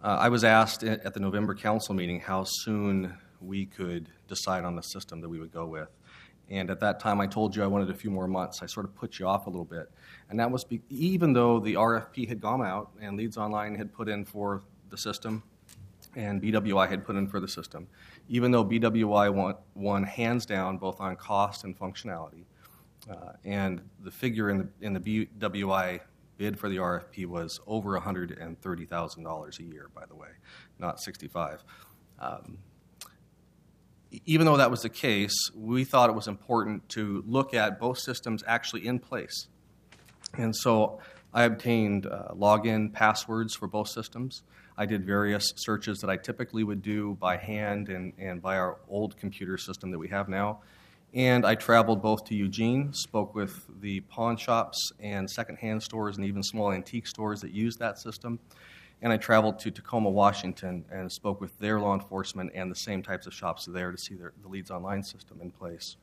I was asked at the November council meeting how soon we could decide on the system that we would go with. And at that time, I told you I wanted a few more months. I sort of put you off a little bit. And that was even though the RFP had gone out and Leads Online had put in for the system and BWI had put in for the system, even though BWI won hands down both on cost and functionality. And the figure in the BWI bid for the RFP was over $130,000 a year, by the way, not $65,000. Even though that was the case, we thought it was important to look at both systems actually in place. And so I obtained login passwords for both systems. I did various searches that I typically would do by hand and by our old computer system that we have now. And I traveled both to Eugene, spoke with the pawn shops and secondhand stores and even small antique stores that use that system. And I traveled to Tacoma, Washington, and spoke with their law enforcement and the same types of shops there to see the Leads Online system in place.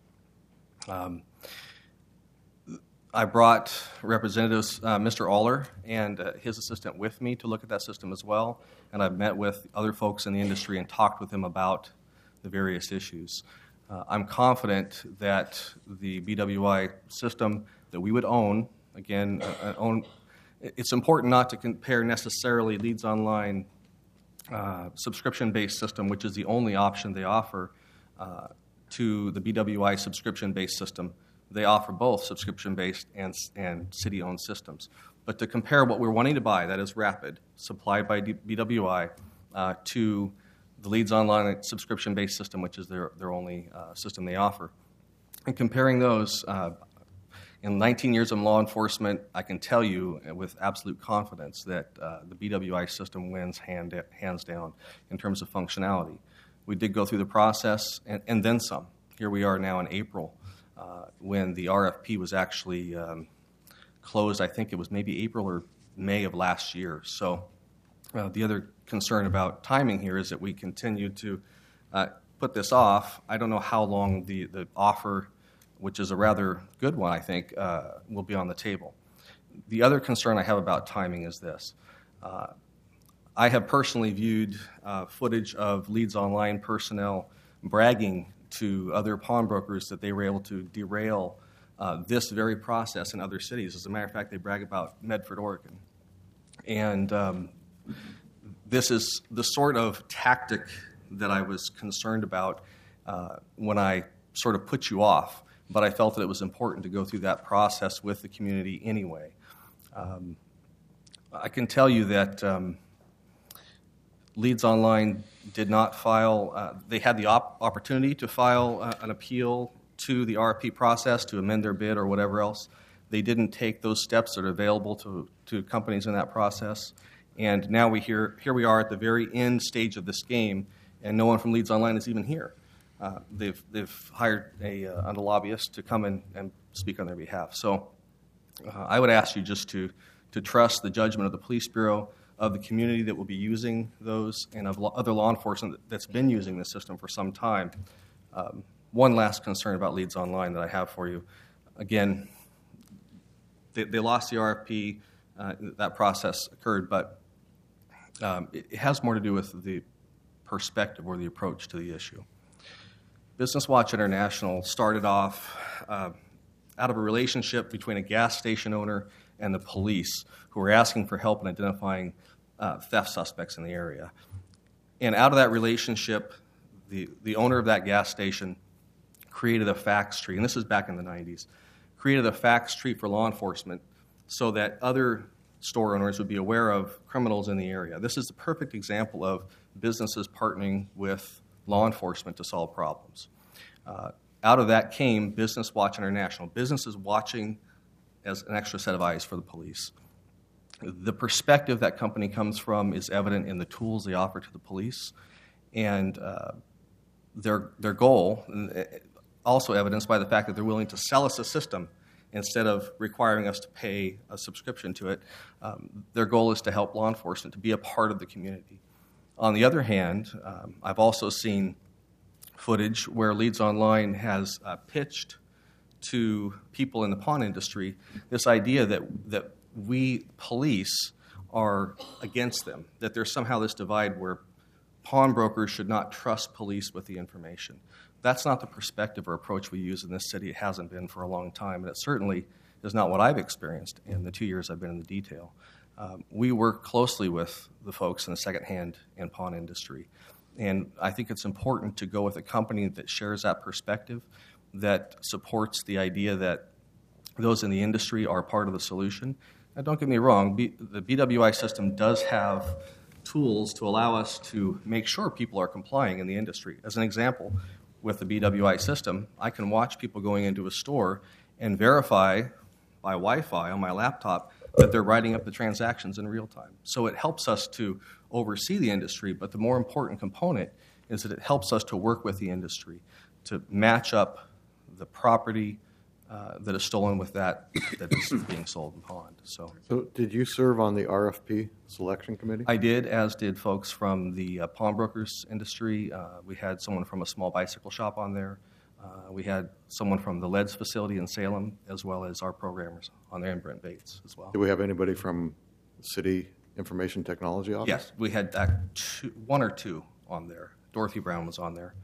I brought representatives, Mr. Aller and his assistant with me to look at that system as well. And I've met with other folks in the industry and talked with them about the various issues. I'm confident that the BWI system that we would own, again, it's important not to compare necessarily Leads Online subscription-based system, which is the only option they offer, to the BWI subscription-based system. They offer both subscription-based and city-owned systems. But to compare what we're wanting to buy, that is Rapid, supplied by BWI, to the Leads Online subscription-based system, which is their only system they offer. And comparing those, in 19 years of law enforcement, I can tell you with absolute confidence that the BWI system wins hands down in terms of functionality. We did go through the process and then some. Here we are now in April when the RFP was actually closed. I think it was maybe April or May of last year. So the other concern about timing here is that we continue to put this off. I don't know how long the offer, which is a rather good one, I think, will be on the table. The other concern I have about timing is this. I have personally viewed footage of Leads Online personnel bragging to other pawnbrokers that they were able to derail this very process in other cities. As a matter of fact, they brag about Medford, Oregon. And this is the sort of tactic that I was concerned about when I sort of put you off, but I felt that it was important to go through that process with the community anyway. I can tell you that Leads Online did not file, they had the opportunity to file an appeal to the RFP process to amend their bid or whatever else. They didn't take those steps that are available to companies in that process. And now here we are at the very end stage of this game, and no one from Leads Online is even here. They've hired a lobbyist to come in and speak on their behalf. So I would ask you just to trust the judgment of the police bureau, of the community that will be using those, and of other law enforcement that's been using this system for some time. One last concern about Leads Online that I have for you. Again, they lost the RFP. That process occurred, but it has more to do with the perspective or the approach to the issue. Business Watch International started off out of a relationship between a gas station owner and the police who were asking for help in identifying theft suspects in the area. And out of that relationship, the owner of that gas station created a fax tree, and this is back in the 90s, created a fax tree for law enforcement so that other store owners would be aware of criminals in the area. This is the perfect example of businesses partnering with law enforcement to solve problems. Out of that came Business Watch International, businesses watching as an extra set of eyes for the police. The perspective that company comes from is evident in the tools they offer to the police, and their goal, also evidenced by the fact that they're willing to sell us a system instead of requiring us to pay a subscription to it. Their goal is to help law enforcement, to be a part of the community. On the other hand, I've also seen footage where Leads Online has pitched to people in the pawn industry this idea that we police are against them, that there's somehow this divide where pawnbrokers should not trust police with the information. That's not the perspective or approach we use in this city. It hasn't been for a long time, and it certainly is not what I've experienced in the 2 years I've been in the detail. We work closely with the folks in the secondhand and pawn industry, and I think it's important to go with a company that shares that perspective, that supports the idea that those in the industry are part of the solution. Now, don't get me wrong, the BWI system does have tools to allow us to make sure people are complying in the industry. As an example, with the BWI system, I can watch people going into a store and verify by Wi-Fi on my laptop that they're writing up the transactions in real time. So it helps us to oversee the industry, but the more important component is that it helps us to work with the industry to match up the property that is stolen with that is being sold and pawned. So did you serve on the RFP selection committee? I did, as did folks from the pawnbrokers industry. We had someone from a small bicycle shop on there. We had someone from the LEDS facility in Salem, as well as our programmers on there, and Brent Bates as well. Do we have anybody from the City Information Technology Office? Yes, we had one or two on there. Dorothy Brown was on there.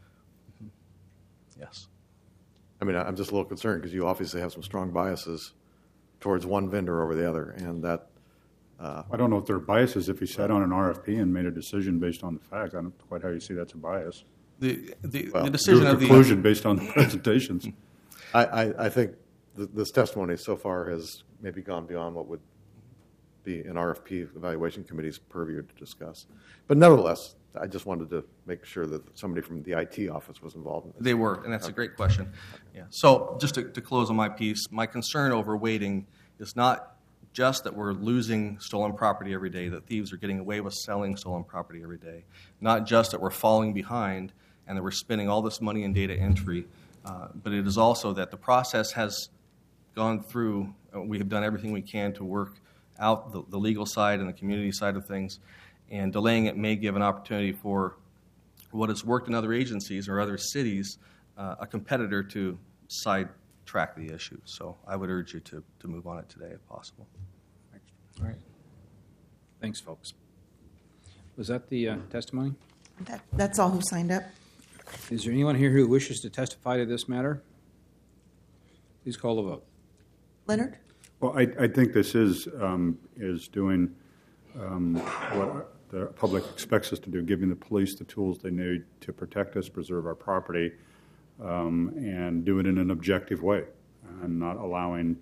Mm-hmm. Yes. I mean, I'm just a little concerned because you obviously have some strong biases towards one vendor over the other, and that... I don't know if there are biases if you sat on an RFP and made a decision based on the facts. I don't know quite how you see that's a bias. The decision your of the conclusion based on the presentations. I think this testimony so far has maybe gone beyond what would be an RFP evaluation committee's purview to discuss. But nevertheless, I just wanted to make sure that somebody from the IT office was involved in this. They were, and that's a great question. Yeah. So just to close on my piece, my concern over waiting is not just that we're losing stolen property every day, that thieves are getting away with selling stolen property every day, not just that we're falling behind and that we're spending all this money in data entry, but it is also that the process has gone through, we have done everything we can to work out the legal side and the community side of things, and delaying it may give an opportunity for what has worked in other agencies or other cities, a competitor to sidetrack the issue. So I would urge you to move on it today if possible. All right. Thanks, folks. Was that the testimony? That's all who signed up. Is there anyone here who wishes to testify to this matter? Please call the vote. Leonard? Well, I think this is doing what the public expects us to do, giving the police the tools they need to protect us, preserve our property, and do it in an objective way, and not allowing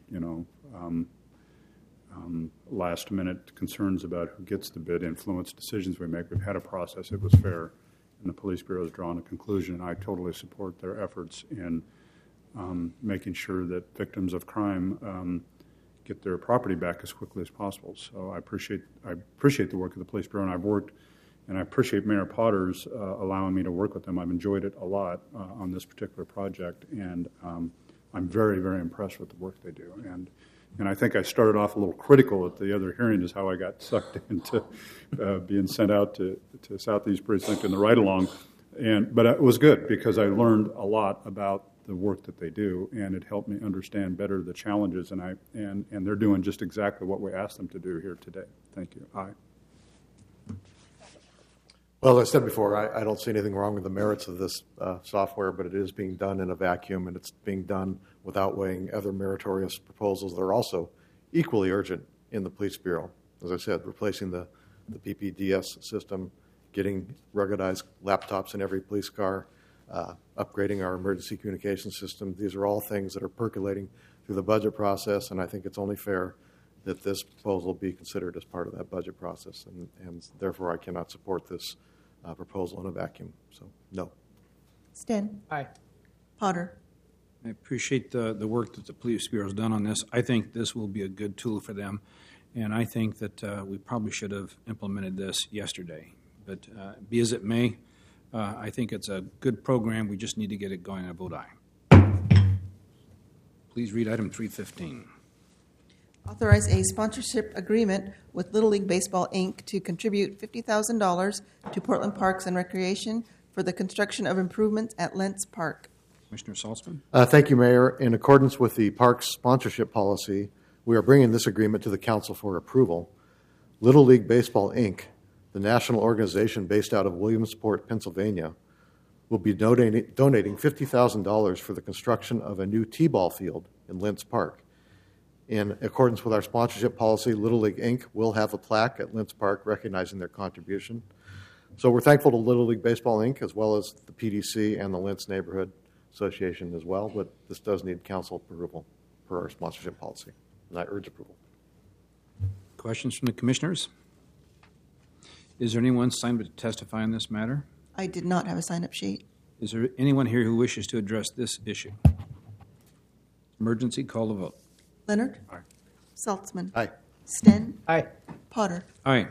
last-minute concerns about who gets the bid influence decisions we make. We've had a process; it was fair, and the police bureau has drawn a conclusion. And I totally support their efforts in making sure that victims of crime get their property back as quickly as possible. So I appreciate the work of the police bureau, and I've worked, and I appreciate Mayor Potter's allowing me to work with them. I've enjoyed it a lot on this particular project, and I'm very, very impressed with the work they do. And I think I started off a little critical at the other hearing, is how I got sucked into being sent out to Southeast Precinct in the ride-along, but it was good because I learned a lot about the work that they do, and it helped me understand better the challenges, and they're doing just exactly what we asked them to do here today. Thank you. Aye. Well, as I said before, I don't see anything wrong with the merits of this software, but it is being done in a vacuum, and it's being done without weighing other meritorious proposals that are also equally urgent in the police bureau. As I said, replacing the PPDS system, getting ruggedized laptops in every police car, upgrading our emergency communication system. These are all things that are percolating through the budget process, and I think it's only fair that this proposal be considered as part of that budget process, and therefore I cannot support this proposal in a vacuum. So, no. Sten? Aye. Potter? I appreciate the work that the police bureau has done on this. I think this will be a good tool for them, and I think that we probably should have implemented this yesterday. But be as it may, I think it's a good program. We just need to get it going. I vote aye. Please read item 315. Authorize a sponsorship agreement with Little League Baseball, Inc. to contribute $50,000 to Portland Parks and Recreation for the construction of improvements at Lentz Park. Commissioner Salzman? Thank you, Mayor. In accordance with the Parks sponsorship policy, we are bringing this agreement to the Council for approval. Little League Baseball, Inc., the national organization based out of Williamsport, Pennsylvania, will be donating $50,000 for the construction of a new T-ball field in Lentz Park. In accordance with our sponsorship policy, Little League, Inc. will have a plaque at Lentz Park recognizing their contribution. So we're thankful to Little League Baseball, Inc., as well as the PDC and the Lentz Neighborhood Association as well, but this does need council approval per our sponsorship policy, and I urge approval. Questions from the commissioners? Is there anyone signed up to testify on this matter? I did not have a sign-up sheet. Is there anyone here who wishes to address this issue? Emergency, call the vote. Leonard? Aye. Saltzman? Aye. Sten? Aye. Potter? Aye.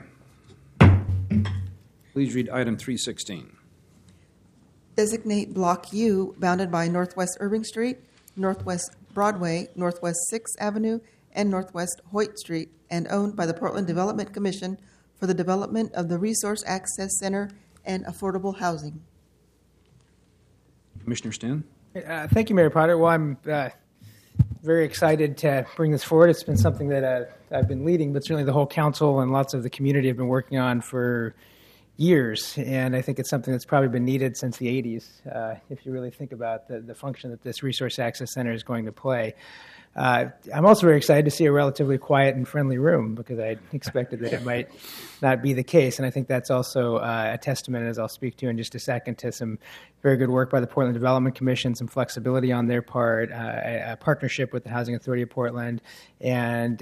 Please read item 316. Designate Block U bounded by Northwest Irving Street, Northwest Broadway, Northwest 6th Avenue, and Northwest Hoyt Street, and owned by the Portland Development Commission for the development of the Resource Access Center and affordable housing. Commissioner Stan? Thank you, Mayor Potter. Well, I'm very excited to bring this forward. It's been something that I've been leading, but certainly the whole council and lots of the community have been working on for years, and I think it's something that's probably been needed since the 80s, if you really think about the function that this Resource Access Center is going to play. I'm also very excited to see a relatively quiet and friendly room because I expected that it might not be the case, and I think that's also a testament, as I'll speak to in just a second, to some very good work by the Portland Development Commission, some flexibility on their part, a partnership with the Housing Authority of Portland, and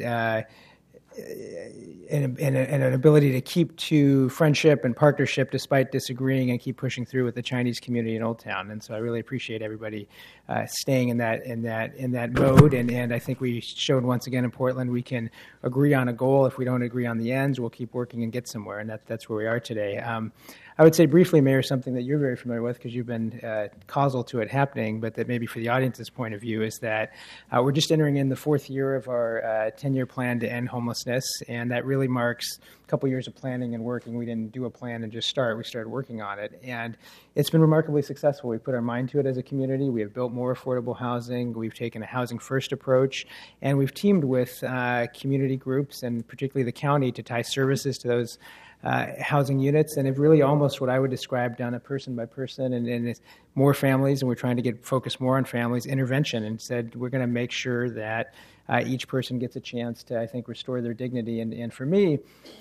an ability to keep to friendship and partnership despite disagreeing and keep pushing through with the Chinese community in Old Town. And so I really appreciate everybody staying in that mode. And I think we showed once again in Portland we can agree on a goal. If we don't agree on the ends, we'll keep working and get somewhere. And that's where we are today. I would say briefly, Mayor, something that you're very familiar with because you've been causal to it happening, but that maybe for the audience's point of view is that we're just entering in the 4th year of our 10-year plan to end homelessness, and that really marks a couple years of planning and working. We didn't do a plan and just start. We started working on it, and it's been remarkably successful. We put our mind to it as a community. We have built more affordable housing. We've taken a housing-first approach, and we've teamed with community groups and particularly the county to tie services to those housing units, and have really almost what I would describe done it person by person, and it's more families, and we're trying to get focused more on families, intervention, and said we're going to make sure that each person gets a chance to, I think, restore their dignity. And for me,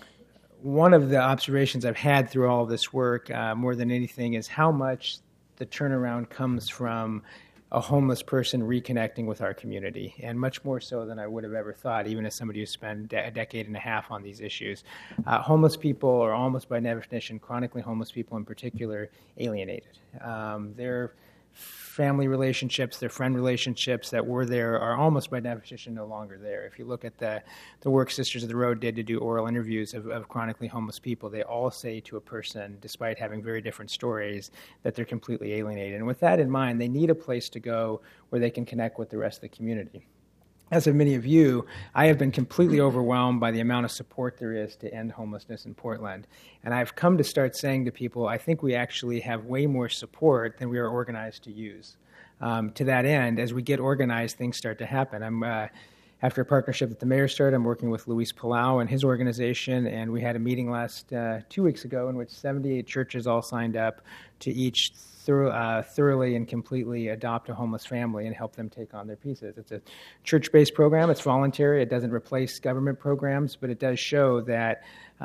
one of the observations I've had through all of this work, more than anything, is how much the turnaround comes from a homeless person reconnecting with our community, and much more so than I would have ever thought, even as somebody who spent a decade and a half on these issues. Homeless people are almost by definition, chronically homeless people in particular, alienated. Their family relationships, their friend relationships that were there are almost by definition no longer there. If you look at the work Sisters of the Road did to do oral interviews of chronically homeless people, they all say to a person, despite having very different stories, that they're completely alienated. And with that in mind, they need a place to go where they can connect with the rest of the community. As have many of you, I have been completely overwhelmed by the amount of support there is to end homelessness in Portland. And I've come to start saying to people, I think we actually have way more support than we are organized to use. To that end, as we get organized, things start to happen. After a partnership that the mayor started, I'm working with Luis Palau and his organization, and we had a meeting last 2 weeks ago in which 78 churches all signed up to each thoroughly and completely adopt a homeless family and help them take on their pieces. It's a church-based program. It's voluntary. It doesn't replace government programs, but it does show that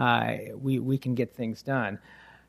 we can get things done.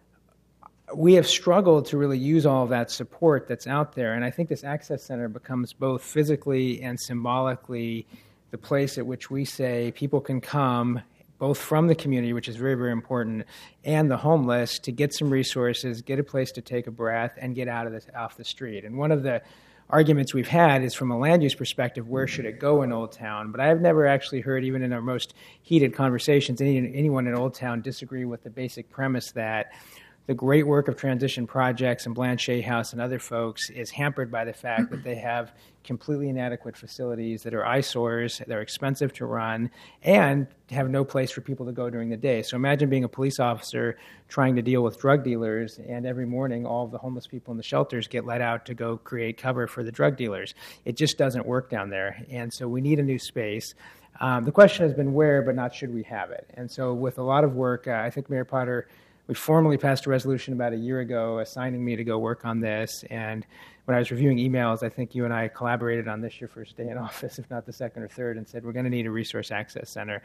We have struggled to really use all of that support that's out there, and I think this Access Center becomes both physically and symbolically the place at which we say people can come, both from the community, which is very, very important, and the homeless, to get some resources, get a place to take a breath, and get off the street. And one of the arguments we've had is from a land use perspective, where should it go in Old Town? But I have never actually heard, even in our most heated conversations, anyone in Old Town disagree with the basic premise that the great work of transition projects and Blanchet House and other folks is hampered by the fact that they have completely inadequate facilities that are eyesores, they're expensive to run, and have no place for people to go during the day. So imagine being a police officer trying to deal with drug dealers, and every morning all of the homeless people in the shelters get let out to go create cover for the drug dealers. It just doesn't work down there, and so we need a new space. The question has been where, but not should we have it. And so with a lot of work, I think Mayor Potter, we formally passed a resolution about a year ago assigning me to go work on this. And when I was reviewing emails, I think you and I collaborated on this your first day in office, if not the second or third, and said we're going to need a resource access center.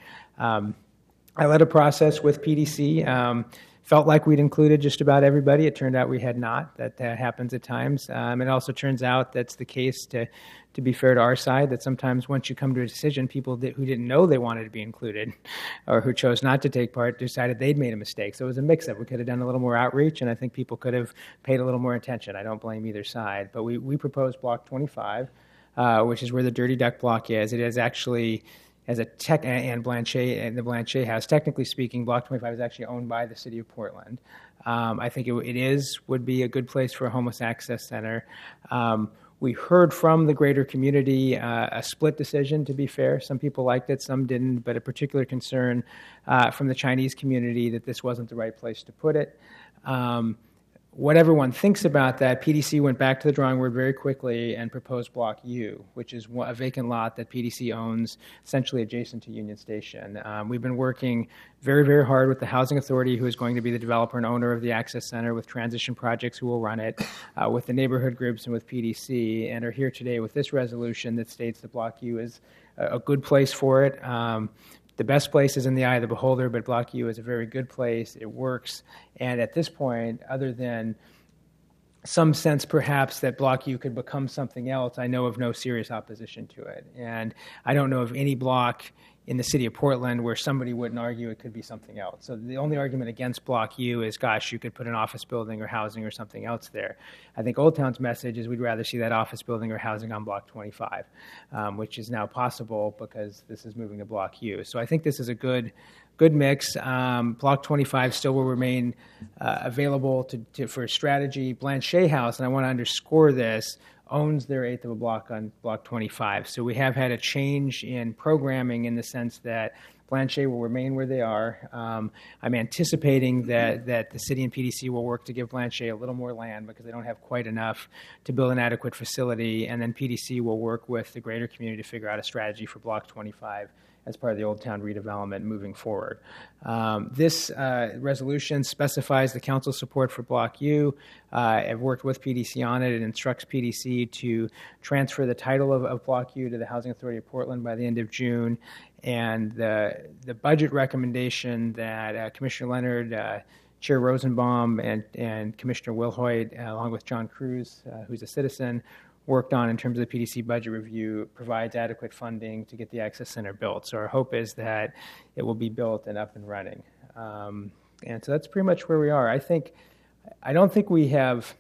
I led a process with PDC. Felt like we'd included just about everybody. It turned out we had not. That happens at times. It also turns out that's the case, to be fair to our side, that sometimes once you come to a decision, people who didn't know they wanted to be included or who chose not to take part decided they'd made a mistake. So it was a mix-up. We could have done a little more outreach, and I think people could have paid a little more attention. I don't blame either side. But we proposed Block 25, which is where the Dirty Duck Block is. It is actually... as a tech, and the Blanchet House, technically speaking, Block 25 is actually owned by the city of Portland. I think it would be a good place for a homeless access center. We heard from the greater community a split decision, to be fair. Some people liked it, some didn't, but a particular concern from the Chinese community that this wasn't the right place to put it. What everyone thinks about that, PDC went back to the drawing board very quickly and proposed Block U, which is a vacant lot that PDC owns essentially adjacent to Union Station. We've been working very, very hard with the Housing Authority, who is going to be the developer and owner of the Access Center, with Transition Projects, who will run it, with the neighborhood groups and with PDC, and are here today with this resolution that states that Block U is a good place for it. The best place is in the eye of the beholder, but Block U is a very good place. It works. And at this point, other than some sense perhaps that Block U could become something else, I know of no serious opposition to it. And I don't know of any block in the city of Portland where somebody wouldn't argue it could be something else. So the only argument against Block U is, gosh, you could put an office building or housing or something else there. I think Old Town's message is we'd rather see that office building or housing on Block 25, which is now possible because this is moving to Block U. So I think this is a good mix. Block 25 still will remain available for strategy. Blanchet House, and I want to underscore this, owns their eighth of a block on Block 25. So we have had a change in programming in the sense that Blanchet will remain where they are. I'm anticipating that the city and PDC will work to give Blanchet a little more land because they don't have quite enough to build an adequate facility, and then PDC will work with the greater community to figure out a strategy for Block 25 as part of the Old Town redevelopment moving forward. This resolution specifies the council support for Block U. I've worked with PDC on it. It instructs PDC to transfer the title of Block U to the Housing Authority of Portland by the end of June. And the budget recommendation that Commissioner Leonard, Chair Rosenbaum, and Commissioner Wilhoit, along with John Cruz, who's a citizen, worked on in terms of the PDC budget review, provides adequate funding to get the Access Center built. So our hope is that it will be built and up and running. And so that's pretty much where we are. I don't think we have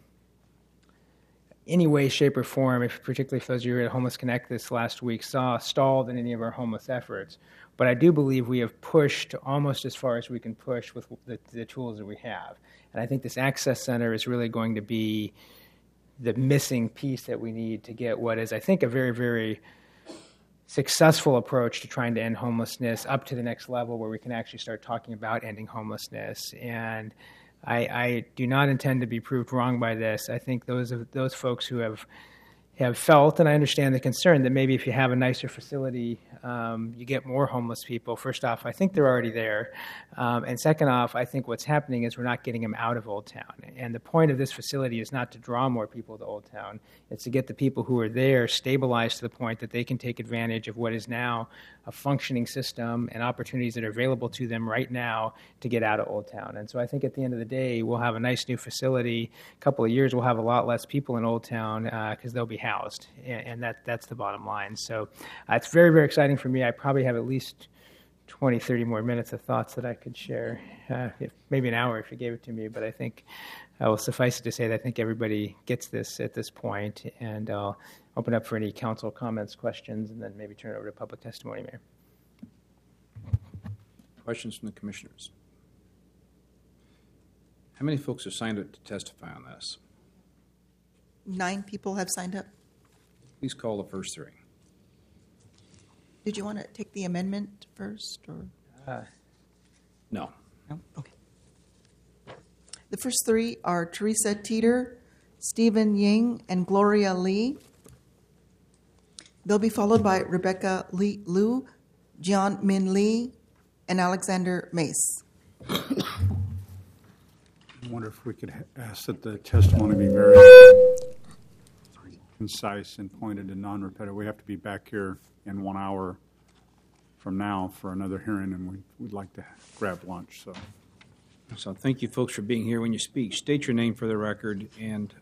any way, shape, or form, particularly if those of you at Homeless Connect this last week saw, stalled in any of our homeless efforts. But I do believe we have pushed almost as far as we can push with the tools that we have. And I think this Access Center is really going to be the missing piece that we need to get what is, I think, a very, very successful approach to trying to end homelessness up to the next level where we can actually start talking about ending homelessness. And I do not intend to be proved wrong by this. I think those folks who have felt, and I understand the concern, that maybe if you have a nicer facility, you get more homeless people. First off, I think they're already there. And second off, I think what's happening is we're not getting them out of Old Town. And the point of this facility is not to draw more people to Old Town. It's to get the people who are there stabilized to the point that they can take advantage of what is now a functioning system and opportunities that are available to them right now to get out of Old Town. And so I think at the end of the day, we'll have a nice new facility. A couple of years, we'll have a lot less people in Old Town because they'll be housed. And that's the bottom line. So it's very, very exciting for me. I probably have at least 20, 30 more minutes of thoughts that I could share, maybe an hour if you gave it to me. But I think I will suffice it to say that I think everybody gets this at this point. And I'll open up for any council comments, questions, and then maybe turn it over to public testimony, Mayor. Questions from the commissioners? How many folks have signed up to testify on this? 9 people have signed up. Please call the first 3. Did you want to take the amendment first, or No. no? Okay. The first 3 are Teresa Teeter, Stephen Ying, and Gloria Lee. They'll be followed by Rebecca Lee Liu, John Min Lee, and Alexander Mace. I wonder if we could ask that the testimony be very concise and pointed and non-repetitive. We have to be back here in 1 hour from now for another hearing, and we'd like to grab lunch. So thank you, folks, for being here. When you speak, state your name for the record, and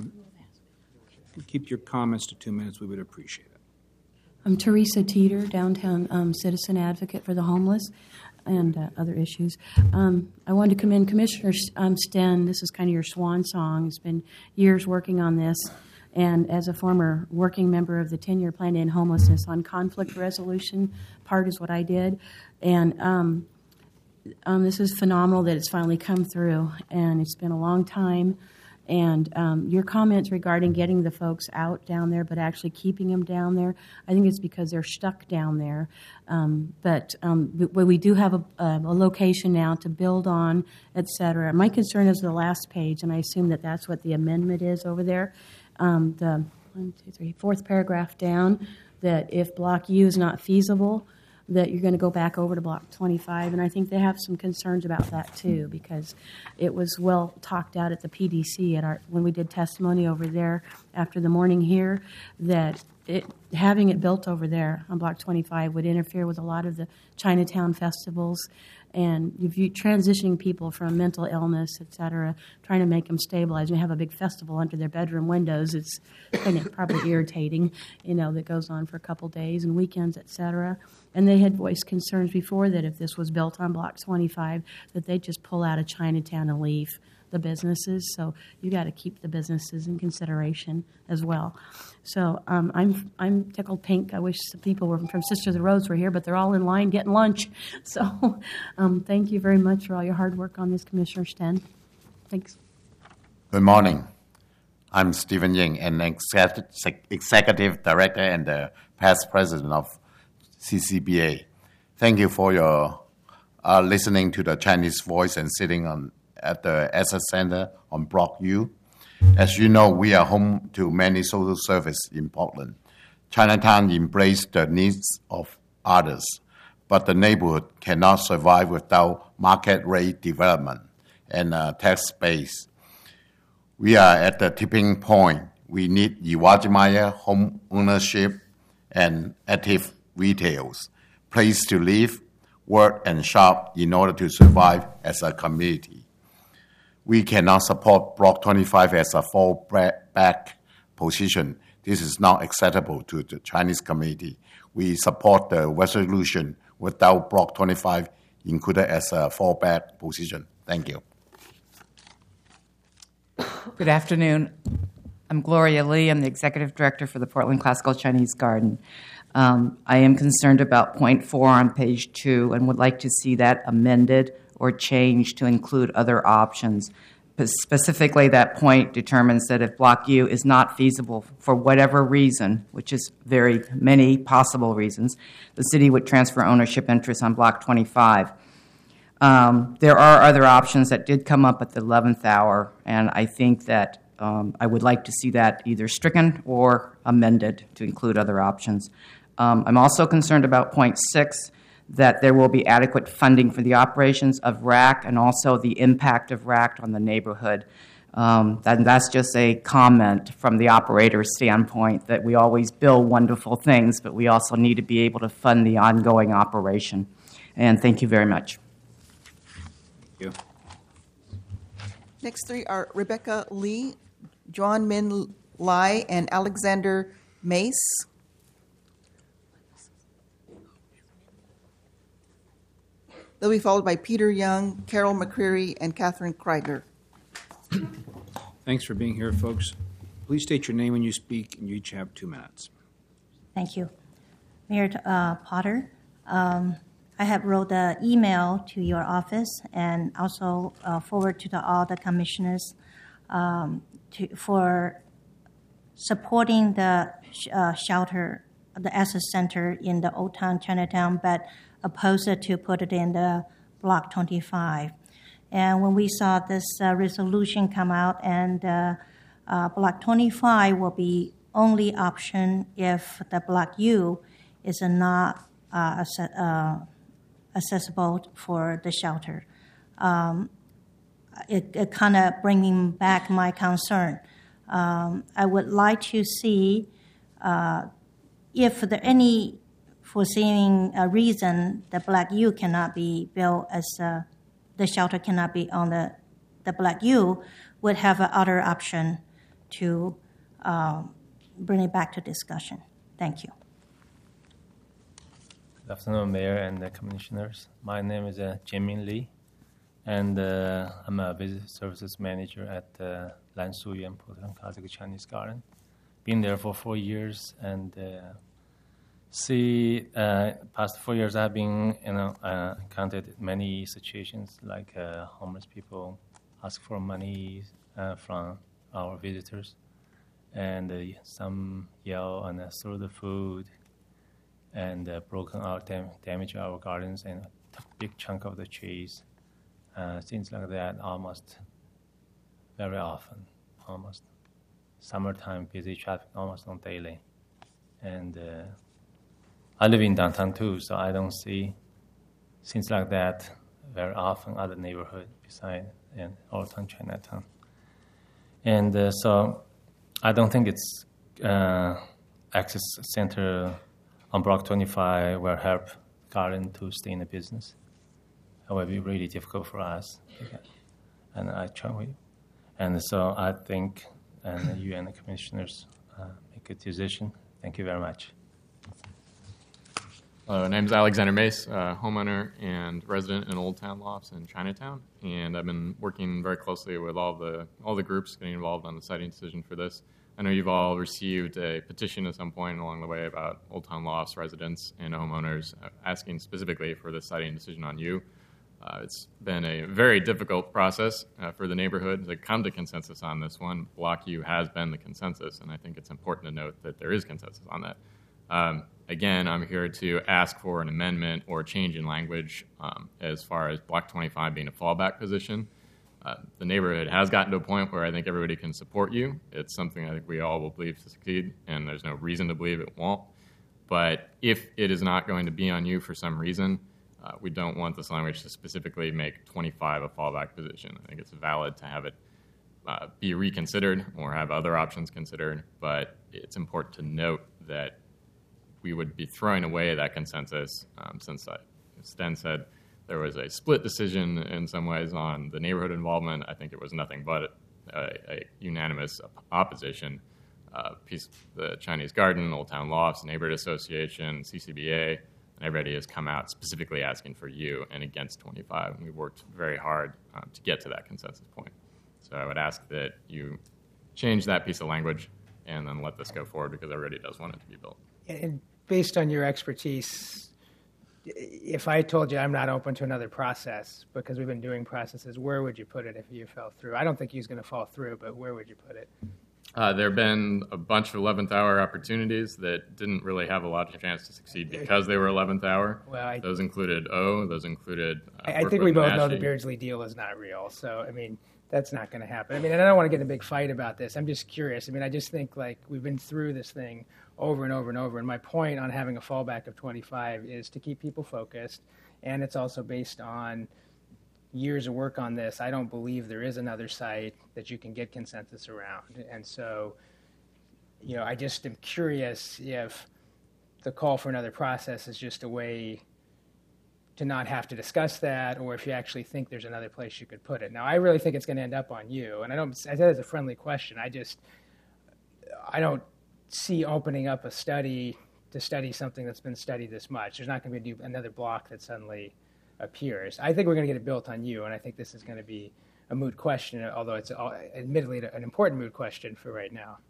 keep your comments to 2 minutes. We would appreciate it. I'm Teresa Teeter, downtown citizen advocate for the homeless and other issues. I wanted to commend Commissioner Sten. This is kind of your swan song. It's been years working on this. And as a former working member of the 10-year plan to end homelessness on conflict resolution, part is what I did. And this is phenomenal that it's finally come through. And it's been a long time. And your comments regarding getting the folks out down there, but actually keeping them down there, I think it's because they're stuck down there. But we do have a location now to build on, et cetera. My concern is the last page, and I assume that that's what the amendment is over there. The 4th paragraph down, that if Block U is not feasible, that you're going to go back over to Block 25. And I think they have some concerns about that, too, because it was well talked out at the PDC when we did testimony over there after the morning here, that having it built over there on Block 25 would interfere with a lot of the Chinatown festivals. And if you're transitioning people from mental illness, et cetera, trying to make them stabilize, and have a big festival under their bedroom windows, it's kind of probably irritating, that goes on for a couple days and weekends, et cetera. And they had voiced concerns before that if this was built on Block 25, that they'd just pull out of Chinatown and leave the businesses. So you got to keep the businesses in consideration as well. So I'm tickled pink. I wish some people from Sisters of the Roads were here, but they're all in line getting lunch. So thank you very much for all your hard work on this, Commissioner Sten. Thanks. Good morning. I'm Stephen Ying, an executive director and the past president of CCBA. Thank you for your listening to the Chinese voice and sitting at the Access Center on Block U. As you know, we are home to many social services in Portland. Chinatown embraces the needs of others, but the neighborhood cannot survive without market rate development and tax base. We are at the tipping point. We need Iwajimaya home ownership and active retails, place to live, work, and shop in order to survive as a community. We cannot support Block 25 as a fallback position. This is not acceptable to the Chinese community. We support the resolution without Block 25 included as a fallback position. Thank you. Good afternoon. I'm Gloria Lee. I'm the Executive Director for the Portland Classical Chinese Garden. I am concerned about point 4 on page 2 and would like to see that amended or changed to include other options. Specifically, that point determines that if Block U is not feasible for whatever reason, which is very many possible reasons, the city would transfer ownership interest on Block 25. There are other options that did come up at the 11th hour, and I think that I would like to see that either stricken or amended to include other options. I'm also concerned about point 6, that there will be adequate funding for the operations of RAC and also the impact of RAC on the neighborhood. That's just a comment from the operator's standpoint that we always build wonderful things, but we also need to be able to fund the ongoing operation. And thank you very much. Thank you. Next 3 are Rebecca Lee, John Min Lai, and Alexander Mace. They'll be followed by Peter Young, Carol McCreary, and Catherine Kreidler. Thanks for being here, folks. Please state your name when you speak, and you each have 2 minutes. Thank you. Mayor Potter, I have wrote an email to your office and also forward to all the commissioners for supporting the shelter, the Access Center in the Old Town Chinatown, but opposed to put it in the Block 25. And when we saw this resolution come out, and Block 25 will be only option if the Block U is not accessible for the shelter. It kind of bringing back my concern. I would like to see if for any foreseeing reason the Black U cannot be built as the shelter cannot be on the Black U, would have other option to bring it back to discussion. Thank you. Good afternoon, Mayor and the Commissioners. My name is Jianmin Li, and I'm a Visit Services Manager at Lan Suyuan Portland Classical Chinese Garden. Been there for 4 years, and past 4 years I've been encountered many situations like homeless people ask for money from our visitors, and some yell and throw the food, and broken out, damage our gardens, and a big chunk of the trees. Things like that almost very often, almost. Summertime, busy traffic almost on daily. And I live in downtown too, so I don't see things like that very often other neighborhood beside in Old Town Chinatown. And so I don't think it's access center on Block 25 will help garden to stay in the business. It will be really difficult for us. And so I think you and the commissioners make a decision. Thank you very much. Hello, my name is Alexander Mace, homeowner and resident in Old Town Lofts in Chinatown, and I've been working very closely with all the groups getting involved on the siting decision for this. I know you've all received a petition at some point along the way about Old Town Lofts residents and homeowners asking specifically for the siting decision on you. It's been a very difficult process for the neighborhood to come to consensus on this one. Block U has been the consensus, and I think it's important to note that there is consensus on that. Again, I'm here to ask for an amendment or a change in language as far as Block 25 being a fallback position. The neighborhood has gotten to a point where I think everybody can support you. It's something I think we all will believe to succeed, and there's no reason to believe it won't. But if it is not going to be on you for some reason, we don't want this language to specifically make 25 a fallback position. I think it's valid to have it be reconsidered or have other options considered, but it's important to note that we would be throwing away that consensus since Sten said there was a split decision in some ways on the neighborhood involvement. I think it was nothing but a unanimous opposition. The Chinese Garden, Old Town Lofts, Neighborhood Association, CCBA, and everybody has come out specifically asking for you and against 25, and we worked very hard to get to that consensus point. So I would ask that you change that piece of language and then let this go forward because everybody does want it to be built. And based on your expertise, if I told you I'm not open to another process because we've been doing processes, where would you put it if you fell through? I don't think he's going to fall through, but where would you put it? There have been a bunch of 11th hour opportunities that didn't really have a lot of chance to succeed because they were 11th hour. Well, those included those included. I think we both know the Beardsley deal is not real. So, I mean, that's not going to happen. I mean, and I don't want to get in a big fight about this. I'm just curious. I mean, I just think like we've been through this thing over and over and over. And my point on having a fallback of 25 is to keep people focused. And it's also based on years of work on this. I don't believe there is another site that you can get consensus around. And so, you know, I just am curious if the call for another process is just a way to not have to discuss that, or if you actually think there's another place you could put it. Now, I really think it's going to end up on you. And I said it's a friendly question. I don't see opening up a study to study something that's been studied this much. There's not going to be another block that suddenly appears. I think we're going to get it built on you, and I think this is going to be a moot question, although it's admittedly an important moot question for right now.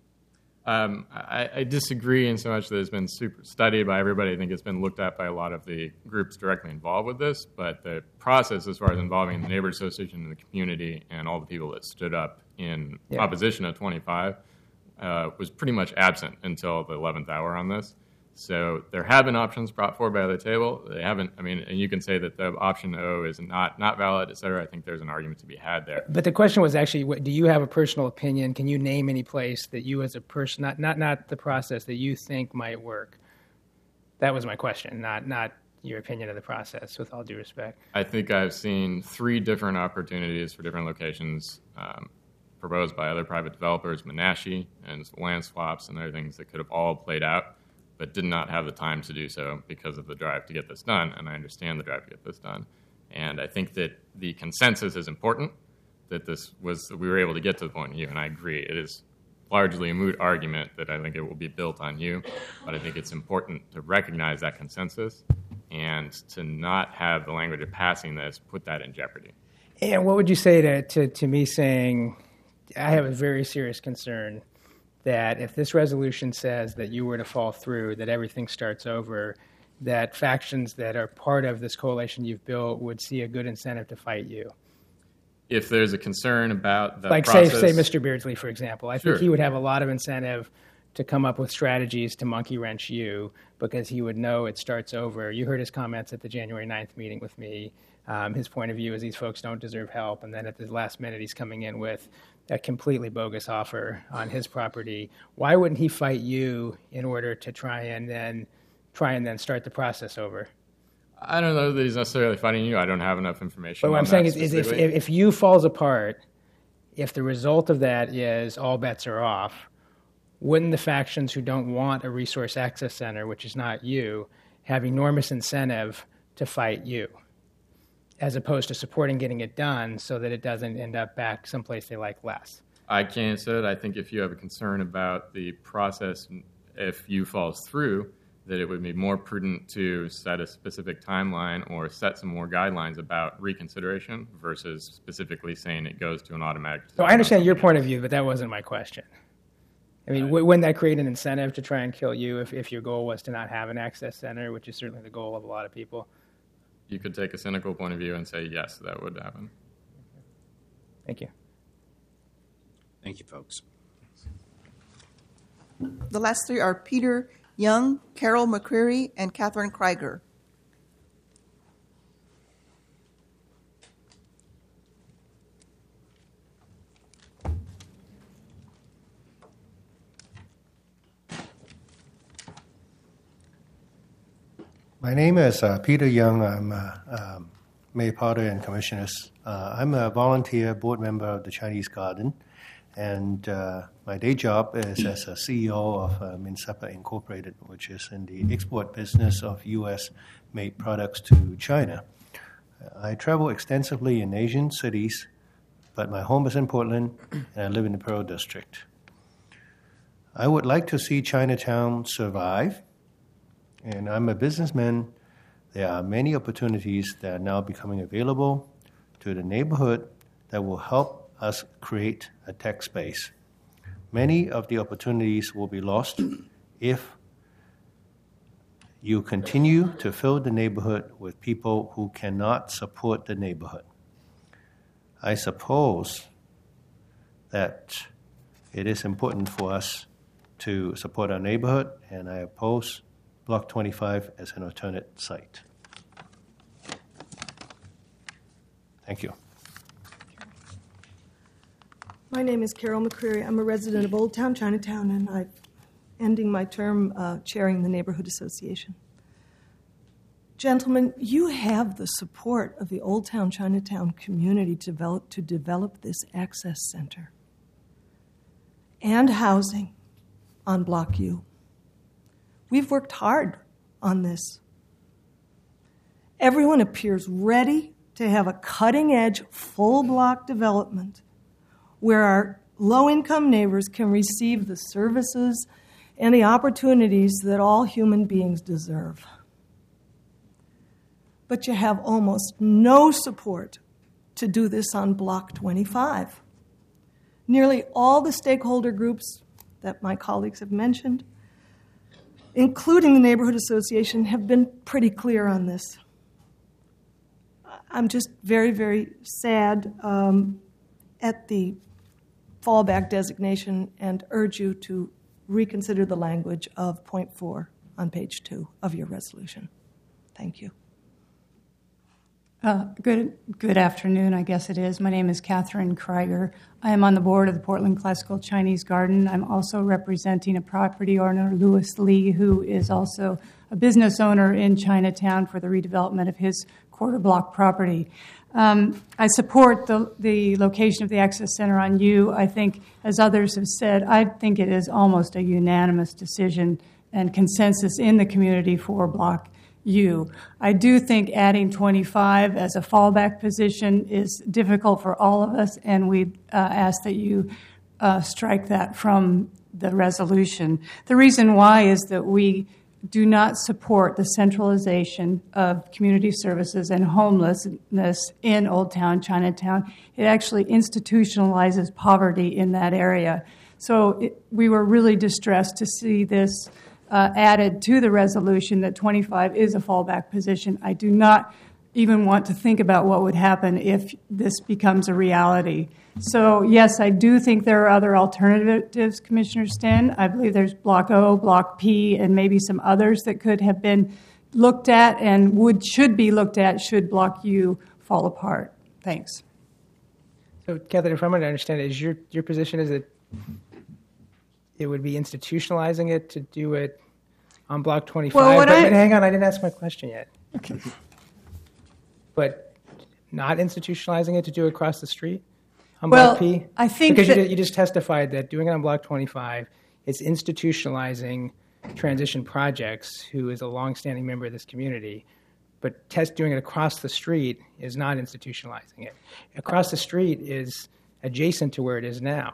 I disagree in so much that it's been super studied by everybody. I think it's been looked at by a lot of the groups directly involved with this, but the process as far as involving the neighborhood association and the community and all the people that stood up in opposition to 25 was pretty much absent until the 11th hour on this. So there have been options brought forward by the table. They haven't, I mean, and you can say that the option O is not valid, et cetera. I think there's an argument to be had there. But the question was actually, do you have a personal opinion? Can you name any place that you as a person, not the process, that you think might work? That was my question, not your opinion of the process, with all due respect. I think I've seen 3 different opportunities for different locations proposed by other private developers, Menashe and land swaps and other things that could have all played out, but did not have the time to do so because of the drive to get this done, and I understand the drive to get this done. And I think that the consensus is important, that we were able to get to the point of you, and I agree. It is largely a moot argument that I think it will be built on you, but I think it's important to recognize that consensus and to not have the language of passing this put that in jeopardy. And what would you say to me saying, I have a very serious concern that if this resolution says that you were to fall through, that everything starts over, that factions that are part of this coalition you've built would see a good incentive to fight you? If there's a concern about the process... Like, say Mr. Beardsley, for example. I think he would have a lot of incentive to come up with strategies to monkey wrench you because he would know it starts over. You heard his comments at the January 9th meeting with me. His point of view is these folks don't deserve help, and then at the last minute he's coming in with a completely bogus offer on his property. Why wouldn't he fight you in order to try and then start the process over? I don't know that he's necessarily fighting you. I don't have enough information. But what I'm saying is if you falls apart, if the result of that is all bets are off, wouldn't the factions who don't want a resource access center, which is not you, have enormous incentive to fight you, as opposed to supporting getting it done so that it doesn't end up back someplace they like less? I can't say that. I think if you have a concern about the process, if you falls through, that it would be more prudent to set a specific timeline or set some more guidelines about reconsideration versus specifically saying it goes to an automatic. So I understand your point of view, but that wasn't my question. I mean, wouldn't that create an incentive to try and kill you if your goal was to not have an access center, which is certainly the goal of a lot of people? You could take a cynical point of view and say, yes, that would happen. Thank you. Thank you, folks. The last 3 are Peter Young, Carol McCreary, and Catherine Krieger. My name is Peter Young. I'm Mayor Potter and Commissioners. I'm a volunteer board member of the Chinese Garden, and my day job is as a CEO of Minsepa Incorporated, which is in the export business of U.S.-made products to China. I travel extensively in Asian cities, but my home is in Portland, and I live in the Pearl District. I would like to see Chinatown survive, and I'm a businessman. There are many opportunities that are now becoming available to the neighborhood that will help us create a tech space. Many of the opportunities will be lost if you continue to fill the neighborhood with people who cannot support the neighborhood. I suppose that it is important for us to support our neighborhood, and I oppose Block 25 as an alternate site. Thank you. My name is Carol McCreary. I'm a resident of Old Town Chinatown, and I'm ending my term chairing the Neighborhood Association. Gentlemen, you have the support of the Old Town Chinatown community to develop this access center and housing on Block U. We've worked hard on this. Everyone appears ready to have a cutting-edge, full-block development where our low-income neighbors can receive the services and the opportunities that all human beings deserve. But you have almost no support to do this on Block 25. Nearly all the stakeholder groups that my colleagues have mentioned, including the Neighborhood Association, have been pretty clear on this. I'm just very, very sad at the fallback designation and urge you to reconsider the language of point 4 on page 2 of your resolution. Thank you. Good afternoon, I guess it is. My name is Catherine Krieger. I am on the board of the Portland Classical Chinese Garden. I'm also representing a property owner, Louis Lee, who is also a business owner in Chinatown for the redevelopment of his quarter block property. I support the location of the Access Center on U. I think, as others have said, I think it is almost a unanimous decision and consensus in the community for Block U. I do think adding 25 as a fallback position is difficult for all of us, and we ask that you strike that from the resolution. The reason why is that we do not support the centralization of community services and homelessness in Old Town Chinatown. It actually institutionalizes poverty in that area. So we were really distressed to see this added to the resolution that 25 is a fallback position. I do not even want to think about what would happen if this becomes a reality. So, yes, I do think there are other alternatives, Commissioner Sten. I believe there's Block O, Block P, and maybe some others that could have been looked at and should be looked at should Block U fall apart. Thanks. So, Catherine, if I'm going to understand it, is your position is that it would be institutionalizing it to do it on Block 25? Well, but hang on, I didn't ask my question yet. Okay. But not institutionalizing it to do it across the street on Block P? I think because that you just testified that doing it on Block 25 is institutionalizing Transition Projects, who is a longstanding member of this community, but doing it across the street is not institutionalizing it. Across the street is adjacent to where it is now.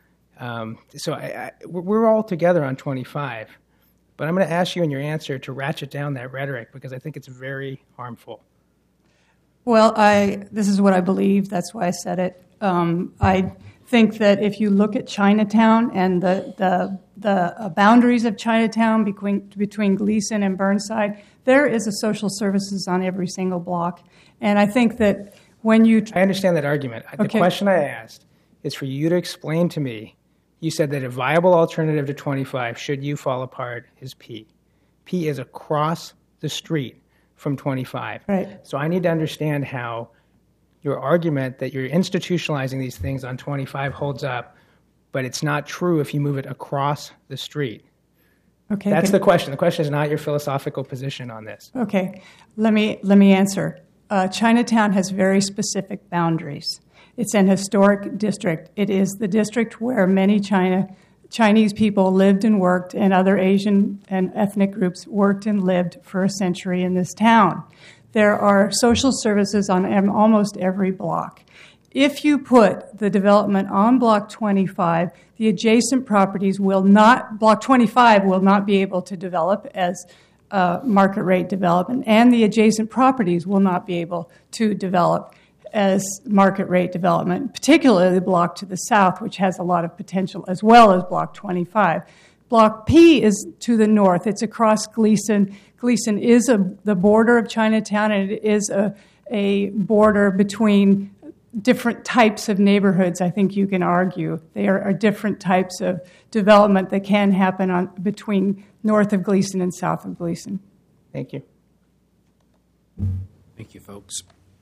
So we're all together on 25, but I'm going to ask you in your answer to ratchet down that rhetoric because I think it's very harmful. Well, this is what I believe. That's why I said it. I think that if you look at Chinatown and the boundaries of Chinatown between Gleason and Burnside, there is a social services on every single block. And I think that when you... I understand that argument. Okay. The question I asked is for you to explain to me. You said that a viable alternative to 25, should you fall apart, is P. P is across the street from 25. Right. So I need to understand how your argument that you're institutionalizing these things on 25 holds up, but it's not true if you move it across the street. Okay. That's the question. The question is not your philosophical position on this. Okay. Let me answer. Chinatown has very specific boundaries. It's an historic district. It is the district where many Chinese people lived and worked, and other Asian and ethnic groups worked and lived for a century in this town. There are social services on almost every block. If you put the development on Block 25, the adjacent properties Block 25 will not be able to develop as market rate development, and the adjacent properties will not be able to develop as market rate development, particularly the block to the south, which has a lot of potential, as well as Block 25. Block P is to the north. It's across Gleason. Gleason is the border of Chinatown, and it is a border between different types of neighborhoods, I think you can argue. There are different types of development that can happen between north of Gleason and south of Gleason. Thank you. Thank you, folks.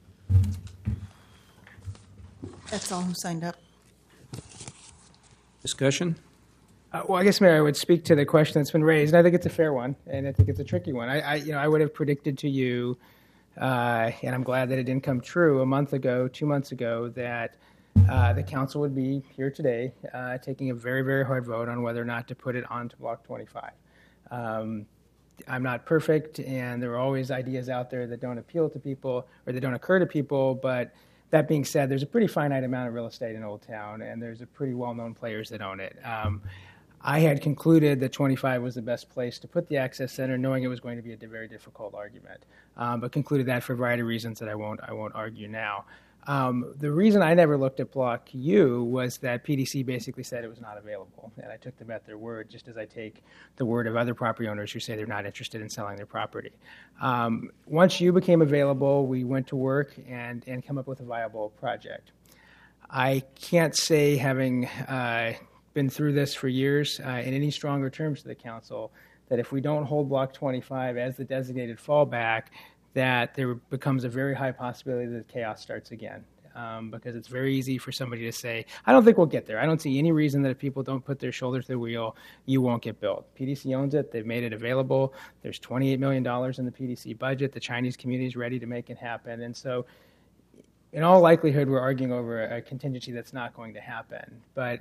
That's all who signed up. Discussion? Well, I guess, Mayor, I would speak to the question that's been raised, and I think it's a fair one, and I think it's a tricky one. I would have predicted to you, and I'm glad that it didn't come true, 2 months ago, that the council would be here today taking a very, very hard vote on whether or not to put it onto Block 25. I'm not perfect, and there are always ideas out there that don't appeal to people or that don't occur to people, but that being said, there's a pretty finite amount of real estate in Old Town, and there's a pretty well-known players that own it. I had concluded that 25 was the best place to put the Access Center, knowing it was going to be a very difficult argument, but concluded that for a variety of reasons that I won't argue now. The reason I never looked at Block U was that PDC basically said it was not available, and I took them at their word, just as I take the word of other property owners who say they're not interested in selling their property. Once U became available, we went to work and come up with a viable project. I can't say, having been through this for years, in any stronger terms to the council, that if we don't hold Block 25 as the designated fallback, that there becomes a very high possibility that chaos starts again. because it's very easy for somebody to say, I don't think we'll get there. I don't see any reason that if people don't put their shoulder to the wheel, you won't get built. PDC owns it. They've made it available. There's $28 million in the PDC budget. The Chinese community is ready to make it happen. And so in all likelihood, we're arguing over a contingency that's not going to happen. But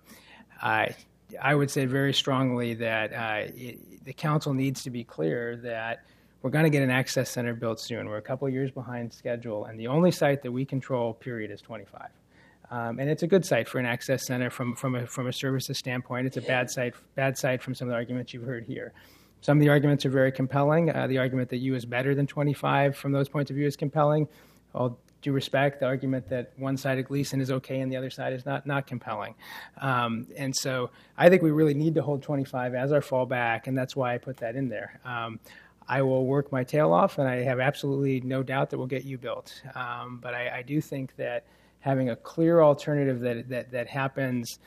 I would say very strongly that the council needs to be clear that we're going to get an access center built soon. We're a couple of years behind schedule, and the only site that we control, period, is 25. And it's a good site for an access center from a services standpoint. It's a bad site from some of the arguments you've heard here. Some of the arguments are very compelling. The argument that U is better than 25 from those points of view is compelling. All due respect, the argument that one side of Gleason is okay and the other side is not compelling. And so I think we really need to hold 25 as our fallback, and that's why I put that in there. I will work my tail off, and I have absolutely no doubt that we'll get U built. But I do think that having a clear alternative that happens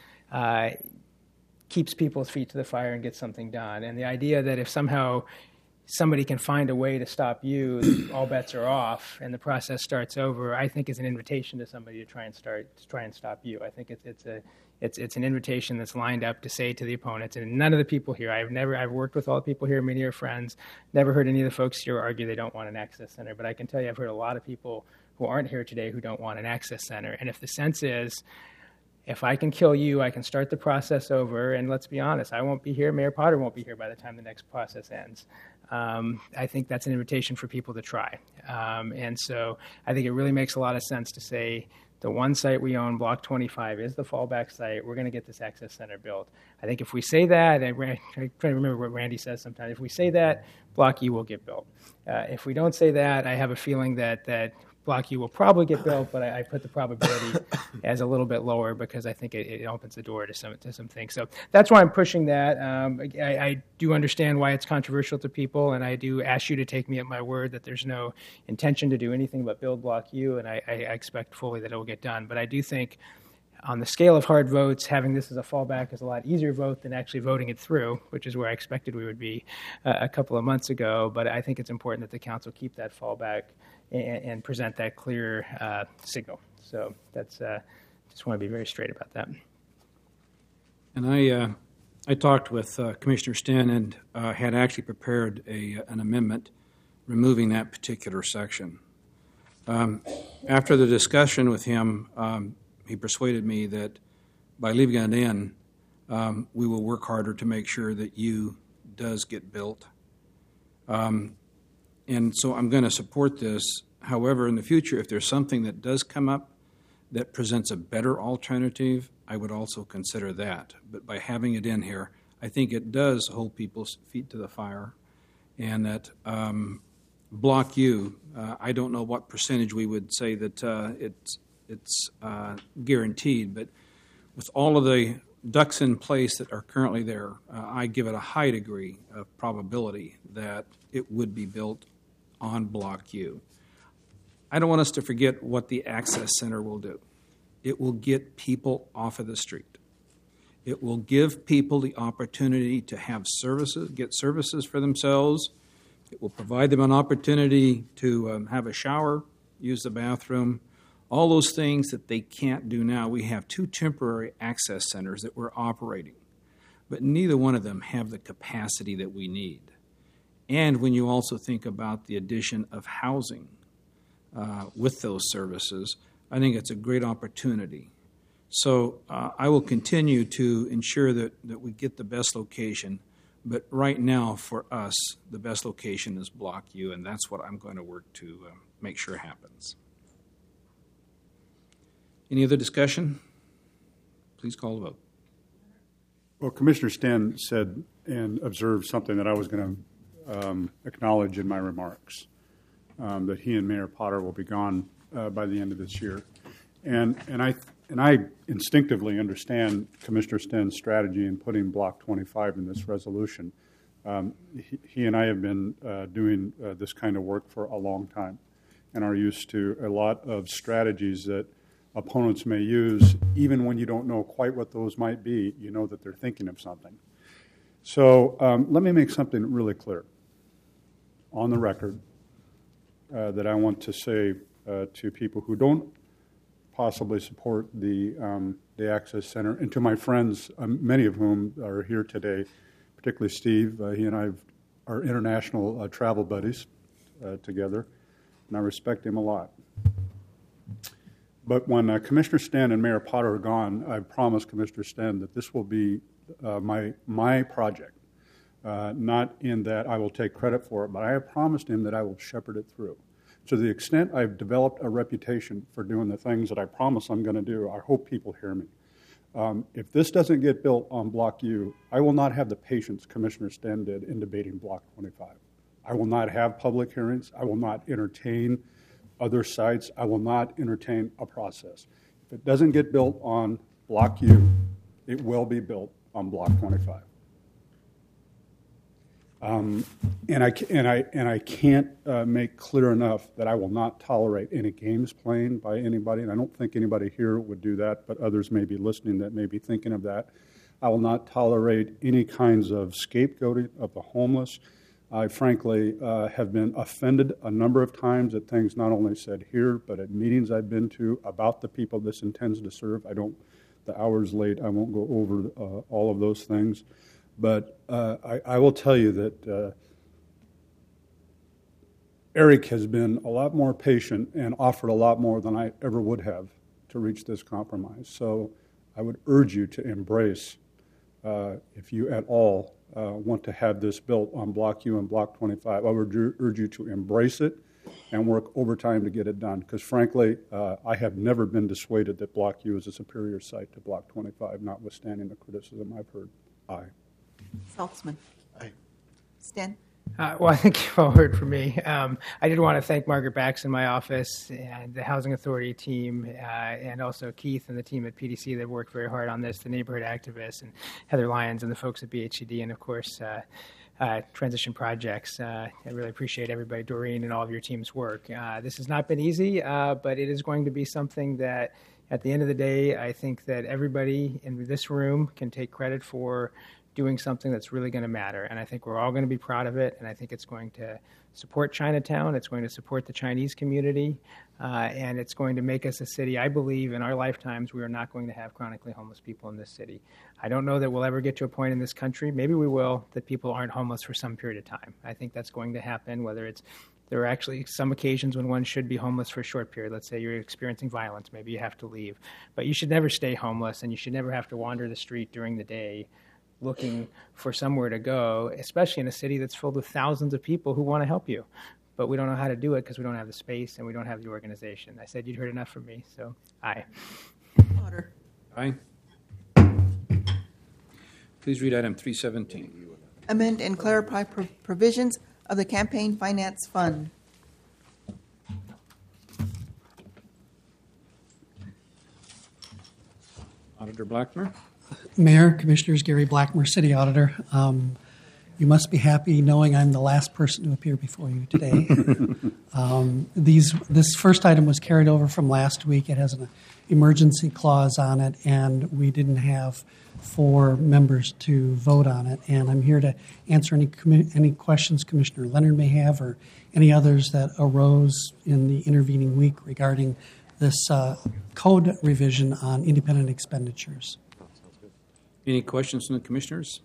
keeps people's feet to the fire and gets something done. And the idea that if somehow somebody can find a way to stop you, all bets are off, and the process starts over, I think is an invitation to somebody to try and stop you. I think it's an invitation that's lined up to say to the opponents, and none of the people here, I've worked with all the people here, many are friends, never heard any of the folks here argue they don't want an access center, but I can tell you I've heard a lot of people who aren't here today who don't want an access center. And if the sense is, if I can kill you, I can start the process over, and let's be honest, I won't be here, Mayor Potter won't be here by the time the next process ends. I think that's an invitation for people to try. And so I think it really makes a lot of sense to say the one site we own, Block 25, is the fallback site. We're going to get this access center built. I think if we say that, I'm trying to remember what Randy says sometimes, if we say that, Block U will get built. If we don't say that, I have a feeling that Block U will probably get built, but I put the probability as a little bit lower because I think it opens the door to some things. So that's why I'm pushing that. I do understand why it's controversial to people, and I do ask you to take me at my word that there's no intention to do anything but build Block U, and I expect fully that it will get done. But I do think on the scale of hard votes, having this as a fallback is a lot easier vote than actually voting it through, which is where I expected we would be a couple of months ago. But I think it's important that the council keep that fallback and present that clear signal. So that's just want to be very straight about that. And I talked with Commissioner Sten and had actually prepared an amendment removing that particular section. After the discussion with him, he persuaded me that by leaving it in, we will work harder to make sure that U does get built. And so I'm going to support this. However, in the future, if there's something that does come up that presents a better alternative, I would also consider that. But by having it in here, I think it does hold people's feet to the fire. And that Block U, I don't know what percentage we would say that it's guaranteed, but with all of the ducks in place that are currently there, I give it a high degree of probability that it would be built on Block U. I don't want us to forget what the access center will do. It will get people off of the street. It will give people the opportunity to have services, get services for themselves. It will provide them an opportunity to have a shower, use the bathroom, all those things that they can't do now. We have 2 temporary access centers that we're operating, but neither one of them have the capacity that we need. And when you also think about the addition of housing with those services, I think it's a great opportunity. So I will continue to ensure that we get the best location, but right now for us, the best location is Block U, and that's what I'm going to work to make sure happens. Any other discussion? Please call the vote. Well, Commissioner Sten said and observed something that I was going to acknowledge in my remarks, that he and Mayor Potter will be gone by the end of this year. And I instinctively understand Commissioner Sten's strategy in putting Block 25 in this resolution. He and I have been doing this kind of work for a long time and are used to a lot of strategies that opponents may use. Even when you don't know quite what those might be, you know that they're thinking of something. So let me make something really clear on the record that I want to say to people who don't possibly support the Access Center. And to my friends, many of whom are here today, particularly Steve, he and I are international travel buddies together, and I respect him a lot. But when Commissioner Sten and Mayor Potter are gone, I promised Commissioner Sten that this will be my project. Not in that I will take credit for it, but I have promised him that I will shepherd it through. To the extent I've developed a reputation for doing the things that I promise I'm going to do, I hope people hear me. If this doesn't get built on Block U, I will not have the patience Commissioner Sten did in debating Block 25. I will not have public hearings. I will not entertain other sites. I will not entertain a process. If it doesn't get built on Block U, it will be built on Block 25. And I can't make clear enough that I will not tolerate any games playing by anybody, and I don't think anybody here would do that, but others may be listening that may be thinking of that. I will not tolerate any kinds of scapegoating of the homeless. I frankly have been offended a number of times at things not only said here, but at meetings I've been to about the people this intends to serve. The hour's late, I won't go over all of those things. But I will tell you that Eric has been a lot more patient and offered a lot more than I ever would have to reach this compromise. So I would urge you to embrace, if you at all want to have this built on Block U and Block 25, I would urge you to embrace it and work overtime to get it done. Because frankly, I have never been dissuaded that Block U is a superior site to Block 25, notwithstanding the criticism I've heard. Aye. Saltzman. Aye. Sten. Well, I think you've all heard from me. I did want to thank Margaret Bax in my office and the Housing Authority team, and also Keith and the team at PDC that worked very hard on this, the neighborhood activists, and Heather Lyons and the folks at BHCD, and of course, Transition Projects. I really appreciate everybody, Doreen, and all of your team's work. This has not been easy, but it is going to be something that, at the end of the day, I think that everybody in this room can take credit for doing something that's really going to matter. And I think we're all going to be proud of it. And I think it's going to support Chinatown. It's going to support the Chinese community. And it's going to make us a city. I believe in our lifetimes we are not going to have chronically homeless people in this city. I don't know that we'll ever get to a point in this country, maybe we will, that people aren't homeless for some period of time. I think that's going to happen, whether it's there are actually some occasions when one should be homeless for a short period. Let's say you're experiencing violence. Maybe you have to leave. But you should never stay homeless, and you should never have to wander the street during the day looking for somewhere to go, especially in a city that's filled with thousands of people who want to help you. But we don't know how to do it because we don't have the space and we don't have the organization. I said you'd heard enough from me, so aye. Potter. Aye. Please read item 317. Amend and clarify provisions of the Campaign Finance Fund. Auditor Blackmer. Mayor, Commissioners, Gary Blackmer, City Auditor. You must be happy knowing I'm the last person to appear before you today. This first item was carried over from last week. It has an emergency clause on it, and we didn't have 4 members to vote on it. And I'm here to answer any questions Commissioner Leonard may have or any others that arose in the intervening week regarding this code revision on independent expenditures. Any questions from the commissioners?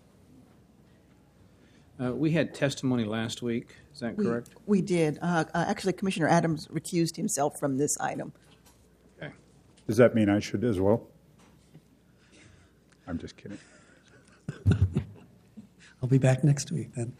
We had testimony last week. Is that correct? We did. Actually, Commissioner Adams recused himself from this item. Okay. Does that mean I should as well? I'm just kidding. I'll be back next week then.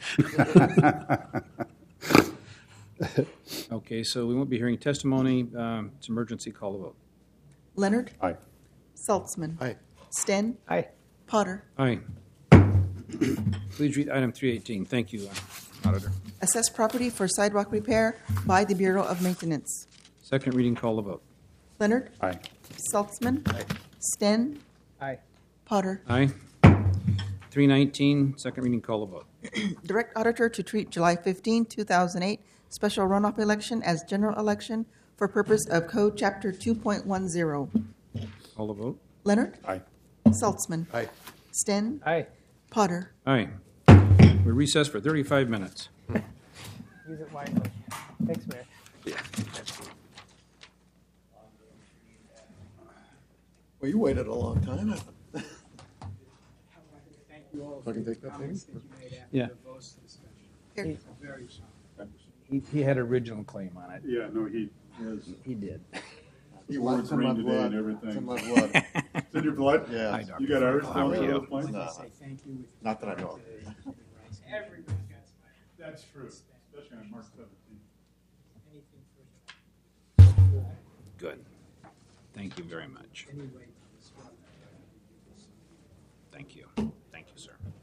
Okay, so we won't be hearing testimony. It's emergency call to vote. Leonard? Aye. Saltzman? Aye. Sten? Aye. Potter? Aye. Please read item 318. Thank you, Auditor. Assess property for sidewalk repair by the Bureau of Maintenance. Second reading call to vote. Leonard? Aye. Saltzman? Aye. Sten? Aye. Potter? Aye. 319. Second reading call to vote. Direct auditor to treat July 15, 2008 special runoff election as general election for purpose of Code Chapter 2.10. Call to vote. Leonard? Aye. Saltzman? Aye. Sten? Aye. Potter? Aye. We recess for 35 minutes. Use it wisely. Thanks, Mayor. Well, you waited a long time. If I can take that thing? Yeah. Here. He had original claim on it. Yeah, no, he has. He did. He wore his ring today and everything. It's in my blood. It's in your blood? Yeah. Hi, Dr. You got Irish How are blood on you? those planes? No, not that I know of. That's true, especially on March 17th. Good. Thank you very much. Thank you. Thank you, sir.